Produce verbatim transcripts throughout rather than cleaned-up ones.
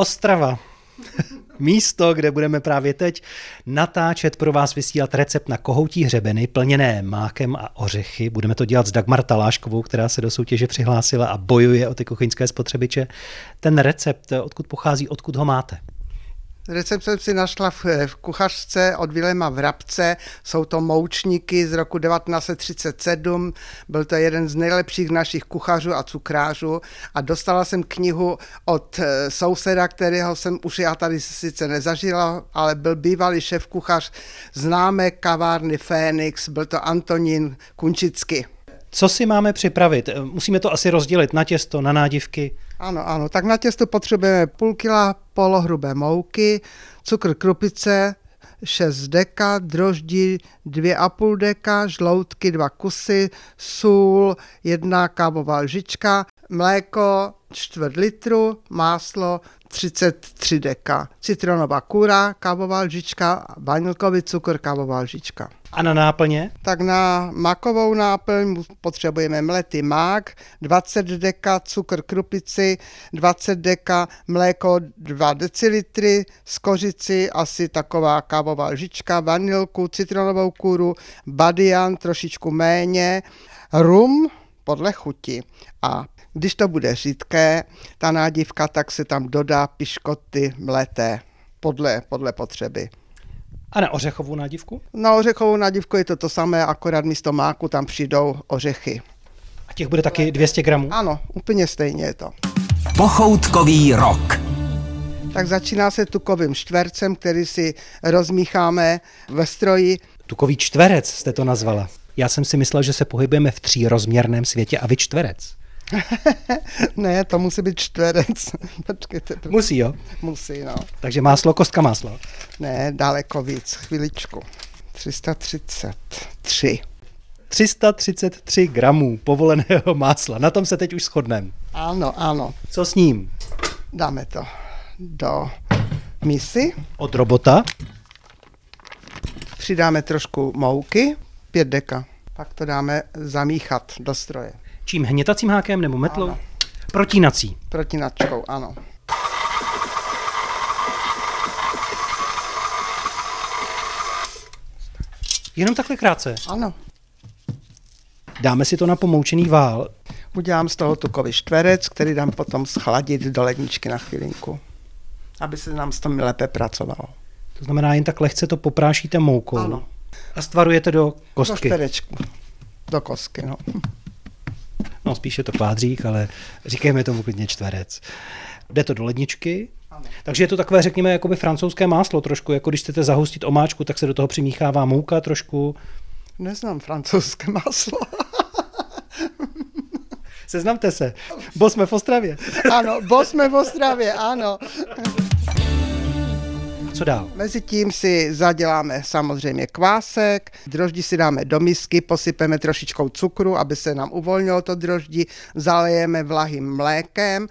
Ostrava. Místo, kde budeme právě teď natáčet, pro vás vysílat recept na kohoutí hřebeny plněné mákem a ořechy. Budeme to dělat s Dagmar Taláškovou, která se do soutěže přihlásila a bojuje o ty kuchyňské spotřebiče. Ten recept, odkud pochází, odkud ho máte? Recept jsem si našla v, v kuchařce od Viléma Vrabce. Jsou to moučníky z roku devatenáct set třicet sedm. Byl to jeden z nejlepších našich kuchařů a cukrářů. A dostala jsem knihu od souseda, kterého jsem už já tady sice nezažila, ale byl bývalý šéf kuchař známé kavárny Fénix. Byl to Antonín Kunčický. Co si máme připravit? Musíme to asi rozdělit na těsto, na nádivky. Ano, ano. Tak na těsto potřebujeme půl kila polohrubé mouky, cukr krupice, šest deka, droždí dvě a půl deka, žloutky dva kusy, sůl, jedna kávová lžička, mléko čtvrt litru, máslo třicet tři deka, citronová kůra, kávová lžička, vanilkový cukr, kávová lžička. A na náplně? Tak na makovou náplň potřebujeme mletý mák, dvacet deka cukr krupici, dvacet deka mléko dva decilitry, z kořici asi taková kávová lžička, vanilku, citronovou kůru, badian trošičku méně, rum podle chuti. A když to bude řídké, ta nádivka, tak se tam dodá piškoty mleté podle, podle potřeby. A na ořechovou nádivku? Na ořechovou nádivku je to to samé, akorát místo máku tam přijdou ořechy. A těch bude taky dvě stě gramů? Ano, úplně stejně je to. Pochoutkový rok. Tak začíná se tukovým čtvercem, který si rozmícháme ve stroji. Tukový čtverec jste to nazvala. Já jsem si myslel, že se pohybujeme v trírozměrném světě a vy čtverec. Ne, to musí být čtverec. Počkejte. Musí, jo? Musí, no. Takže máslo, kostka másla. Ne, daleko víc, chviličku. tři sta třicet tři. tři sta třicet tři gramů povoleného másla. Na tom se teď už shodneme. Ano, ano. Co s ním? Dáme to do misy. Od robota. Přidáme trošku mouky, pět deka. Pak to dáme zamíchat do stroje. Čím, hnětacím hákem nebo metlou? Ano. Protínací. Protínačkou, ano. Jenom takhle krátce? Ano. Dáme si to na pomoučený vál. Udělám z toho tukový čtverec, který dám potom schladit do ledničky na chvilinku, aby se nám s tom lépe pracovalo. To znamená, jen tak lehce to poprášíte moukou. Ano. A stvarujete do kostky. Do čtverečku. Do kostky, no. No, spíše to kvádřík, ale říkejme tomu klidně čtverec. Jde to do ledničky, ano. Takže je to takové, řekněme, jakoby francouzské máslo trošku, jako když chcete zahustit omáčku, tak se do toho přimíchává mouka trošku. Neznám francouzské máslo. Seznamte se, bo jsme v Ostravě. Ano, bo jsme v Ostravě, ano. Co dál? Mezitím si zaděláme samozřejmě kvásek, droždí si dáme do misky, posypeme trošičkou cukru, aby se nám uvolnilo to droždí, zalejeme vlahým mlékem.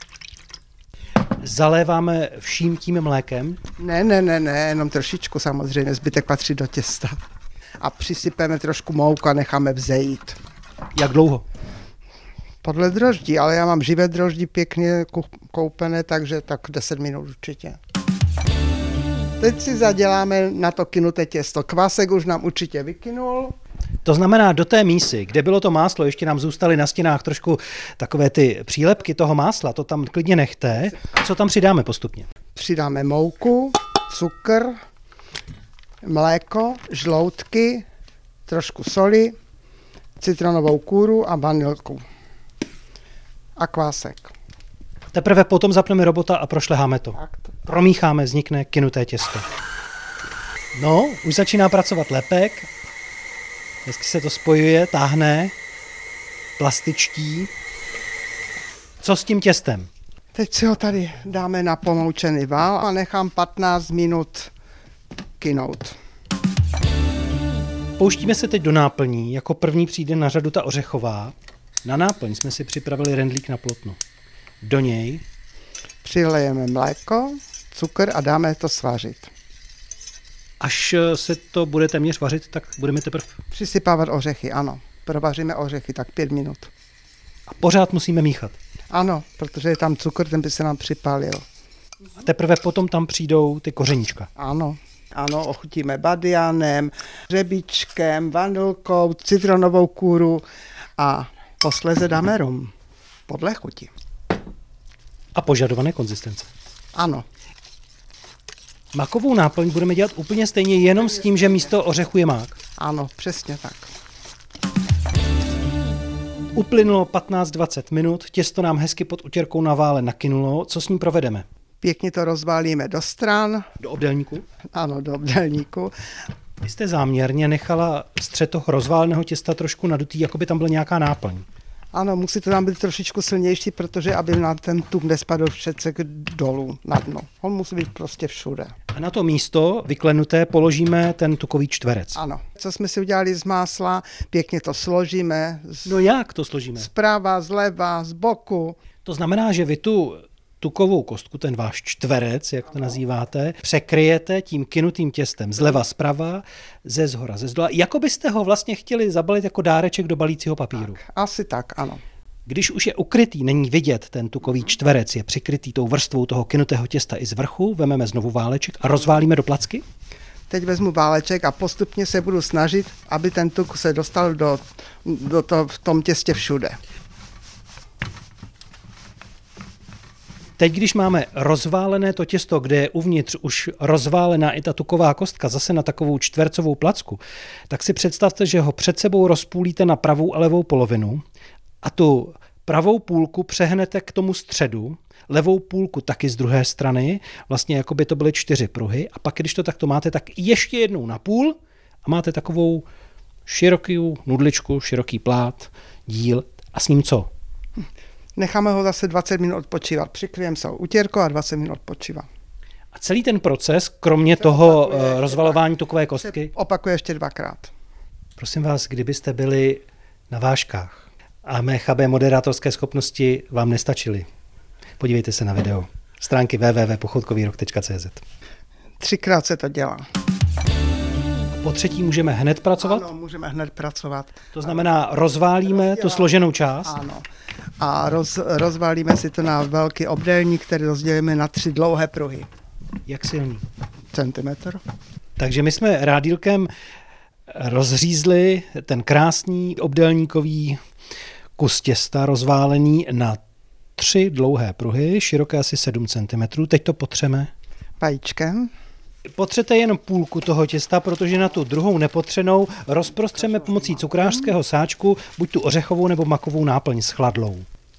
Zaléváme vším tím mlékem? Ne, ne, ne, ne, jenom trošičku samozřejmě, zbytek patří do těsta. A přisypeme trošku mouku a necháme vzejít. Jak dlouho? Podle droždí, ale já mám živé droždí pěkně koupené, takže tak deset minut určitě. Teď si zaděláme na to kynuté těsto. Kvásek už nám určitě vykynul. To znamená, do té mísy, kde bylo to máslo, ještě nám zůstaly na stěnách trošku takové ty přílepky toho másla, to tam klidně nechte. A co tam přidáme postupně? Přidáme mouku, cukr, mléko, žloutky, trošku soli, citronovou kůru a vanilku. A kvásek. Teprve potom zapneme robota a prošleháme to. Tak to. Promícháme, vznikne kynuté těsto. No, už začíná pracovat lepek. Hezky se to spojuje, táhne, plastičtí. Co s tím těstem? Teď si ho tady dáme na pomoučený vál a nechám patnáct minut kynout. Pouštíme se teď do náplní. Jako první přijde na řadu ta ořechová. Na náplň jsme si připravili rendlík na plotno. Do něj přilejeme mléko, cukr a dáme to svařit. Až se to bude téměř vařit, tak budeme teprve... Přisypávat ořechy, ano. Provaříme ořechy, tak pět minut. A pořád musíme míchat. Ano, protože je tam cukr, ten by se nám připálil. A teprve potom tam přijdou ty kořeníčka. Ano, ano, ochutíme badianem, hřebíčkem, vanilkou, citronovou kůru a posléze dáme rum podle chuti. A požadované konzistence. Ano. Makovou náplň budeme dělat úplně stejně, jenom s tím, že místo ořechu je mák. Ano, přesně tak. Uplynulo patnáct dvacet minut, těsto nám hezky pod utěrkou na vále nakynulo. Co s ním provedeme? Pěkně to rozválíme do stran. Do obdélníku? Ano, do obdélníku. Vy jste záměrně nechala střed toho rozváleného těsta trošku nadutý, jako by tam byla nějaká náplň. Ano, musí to tam být trošičku silnější, protože aby nám ten tuk nespadl všecek dolů na dno. On musí být prostě všude. A na to místo vyklenuté položíme ten tukový čtverec. Ano. Co jsme si udělali z másla, pěkně to složíme. Z... No jak to složíme? Zprava, zleva, z boku. To znamená, že vy tu tukovou kostku, ten váš čtverec, jak to nazýváte, překryjete tím kynutým těstem zleva, zprava, ze zhora, ze zdola. Jako byste ho vlastně chtěli zabalit jako dáreček do balícího papíru. Tak, asi tak, ano. Když už je ukrytý, není vidět ten tukový čtverec, je přikrytý tou vrstvou toho kynutého těsta i z vrchu, vememe znovu váleček a rozválíme do placky? Teď vezmu váleček a postupně se budu snažit, aby ten tuk se dostal do, do to, v tom těstě všude. Teď, když máme rozválené to těsto, kde je uvnitř už rozválená i ta tuková kostka zase na takovou čtvercovou placku, tak si představte, že ho před sebou rozpůlíte na pravou a levou polovinu a tu pravou půlku přehnete k tomu středu, levou půlku taky z druhé strany, vlastně jako by to byly čtyři pruhy a pak, když to takto máte, tak ještě jednou na půl a máte takovou širokou nudličku, široký plát, díl a s ním co? Necháme ho zase dvacet minut odpočívat. Přikryjeme se utěrko a dvacet minut odpočívá. A celý ten proces, kromě toho opakuje, rozvalování tukové kostky? Opakuje ještě dvakrát. Prosím vás, kdybyste byli na vážkách a mé chabé moderátorské schopnosti vám nestačily, podívejte se na video. Stránky w w w tečka pochoutkový rok tečka c z. Třikrát se to dělá. Po třetí můžeme hned pracovat? Ano, můžeme hned pracovat. To znamená, rozválíme tu složenou část? Ano. A roz, rozválíme si to na velký obdélník, který rozdělíme na tři dlouhé pruhy. Jak silný? Centimetr. Takže my jsme rádílkem rozřízli ten krásný obdélníkový kus těsta rozválený na tři dlouhé pruhy, široké asi sedm centimetrů. Teď to potřeme vajíčkem. Potřete jen půlku toho těsta, protože na tu druhou nepotřenou rozprostřeme pomocí cukrářského sáčku buď tu ořechovou nebo makovou náplň s chladlou.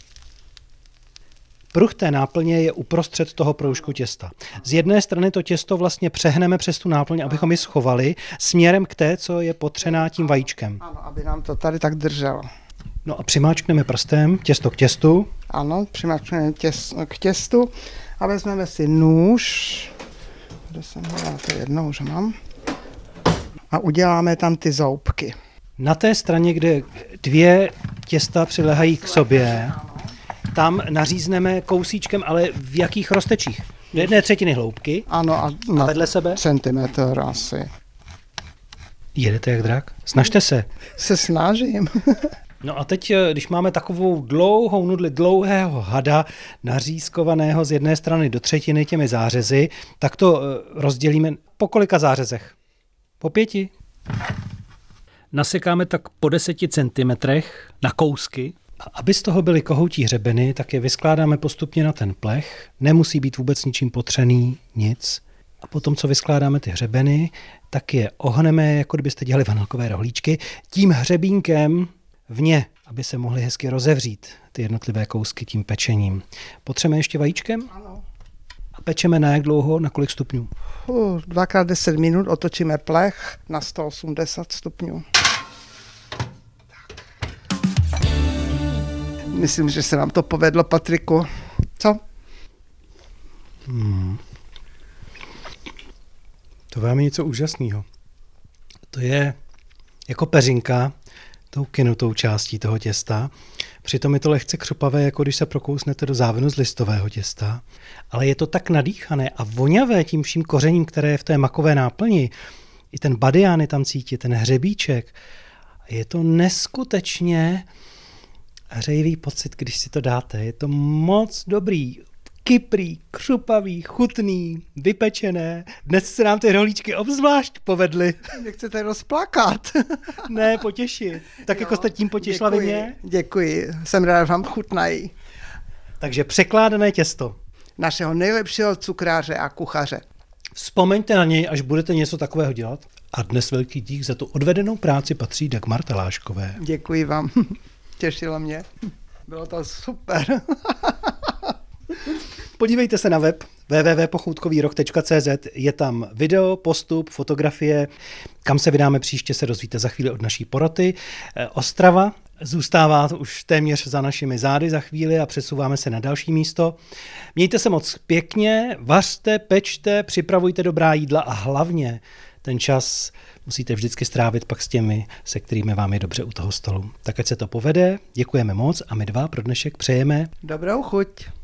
Pruh té náplně je uprostřed toho proužku těsta. Z jedné strany to těsto vlastně přehneme přes tu náplň, abychom ji schovali směrem k té, co je potřená tím vajíčkem. Ano, aby nám to tady tak drželo. No a přimáčkneme prstem těsto k těstu. Ano, přimáčkneme těs, k těstu a vezmeme si nůž. Kde jsem ho, to jednou už mám. A uděláme tam ty zoubky. Na té straně, kde dvě těsta přilehají k sobě, tam nařízneme kousíčkem, ale v jakých roztečích? Do jedné třetiny hloubky. Ano, a, na a vedle sebe? Centimetr asi. Jedete jak drak? Snažte se. Se snažím. No a teď, když máme takovou dlouhou nudli, dlouhého hada, nařízkovaného z jedné strany do třetiny těmi zářezy, tak to rozdělíme po kolika zářezech? Po pěti. Nasekáme tak po deseti centimetrech na kousky. A aby z toho byly kohoutí hřebeny, tak je vyskládáme postupně na ten plech. Nemusí být vůbec ničím potřený, nic. A potom, co vyskládáme ty hřebeny, tak je ohneme, jako kdybyste dělali vanilkové rohlíčky, tím hřebínkem vně, aby se mohly hezky rozevřít ty jednotlivé kousky tím pečením. Potřebujeme ještě vajíčkem? Ano. A pečeme na jak dlouho, na kolik stupňů? Uh, dvakrát deset minut otočíme plech na sto osmdesát stupňů. Myslím, že se nám to povedlo, Patriku. Co? Hmm. To vám je něco úžasného. To je jako peřinka, tou kynutou částí toho těsta. Přitom je to lehce křupavé, jako když se prokousnete do závinu z listového těsta. Ale je to tak nadýchané a voňavé tím vším kořením, které je v té makové náplni. I ten badián je tam cítit, ten hřebíček. Je to neskutečně hřejivý pocit, když si to dáte. Je to moc dobrý. kyprý, křupavý, chutný, vypečené. Dnes se nám ty rohlíčky obzvlášť povedly. Mě chcete rozplakat. Ne, potěšit. Tak jo, jako jste tím potěšila vy mě? Děkuji, jsem ráda, že vám chutnají. Takže překládané těsto. Našeho nejlepšího cukráře a kuchaře. Vzpomeňte na něj, až budete něco takového dělat. A dnes velký dík za tu odvedenou práci patří Dagmar Taláškové. Děkuji vám, těšilo mě. Bylo to super. Podívejte se na web w w w tečka pochoutkový rok tečka c z, je tam video, postup, fotografie, kam se vydáme příště, se dozvíte za chvíli od naší poroty. Ostrava zůstává už téměř za našimi zády za chvíli a přesouváme se na další místo. Mějte se moc pěkně, vařte, pečte, připravujte dobrá jídla a hlavně ten čas musíte vždycky strávit pak s těmi, se kterými vám je dobře u toho stolu. Tak ať se to povede, děkujeme moc a my dva pro dnešek přejeme dobrou chuť.